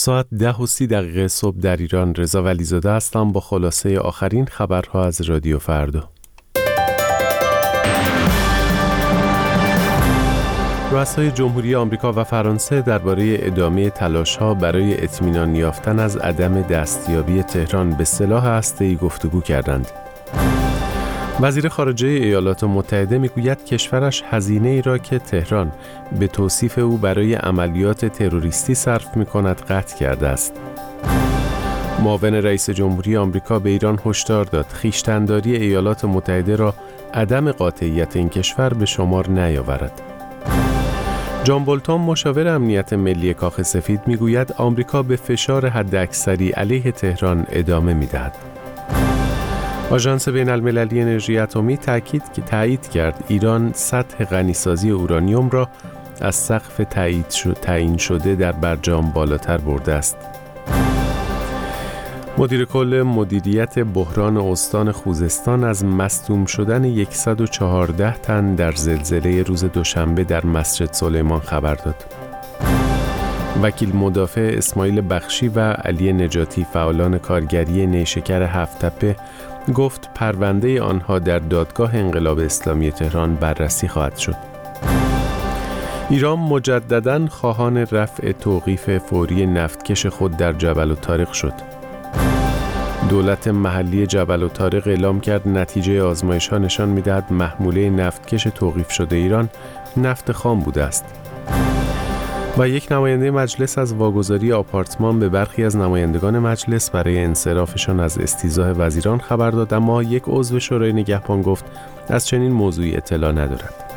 ساعت 10:30 صبح در ایران. رضا ولیزاده هستم با خلاصه آخرین خبرها از رادیو فردا. رؤسای جمهوری آمریکا و فرانسه درباره ادامه تلاش‌ها برای اطمینان یافتن از عدم دستیابی تهران به سلاح هسته‌ای گفتگو کردند. وزیر خارجه ایالات متحده میگوید کشورش هزینه‌ای را که تهران به توصیف او برای عملیات تروریستی صرف می‌کند قطع کرده است. معاون رئیس جمهوری آمریکا به ایران هشدار داد خویشتن‌داری ایالات متحده را عدم قاطعیت این کشور به شمار نیاورد. جان بولتون مشاور امنیت ملی کاخ سفید میگوید آمریکا به فشار حداکثری علیه تهران ادامه می‌دهد. آژانس بین‌المللی انرژی اتمی تایید کرد ایران سطح غنیسازی اورانیوم را از سقف تعیین شده در برجام بالاتر برده است. مدیر کل مدیریت بحران استان خوزستان از مصدوم شدن 114 تن در زلزله روز دوشنبه در مسجد سلیمان خبر داد. وکیل مدافع اسماعیل بخشی و علی نجاتی فعالان کارگری نیشکر هفت‌تپه گفت پرونده آنها در دادگاه انقلاب اسلامی تهران بررسی خواهد شد. ایران مجدداً خواهان رفع توقیف فوری نفتکش خود در جبل الطارق شد. دولت محلی جبل الطارق اعلام کرد نتیجه آزمایش‌ها نشان می‌دهد محموله نفتکش توقیف شده ایران نفت خام بوده است. و یک نماینده مجلس از واگذاری آپارتمان به برخی از نمایندگان مجلس برای انصرافشان از استیضاح وزیران خبر داد، اما یک عضو شورای نگهبان گفت از چنین موضوعی اطلاع ندارد.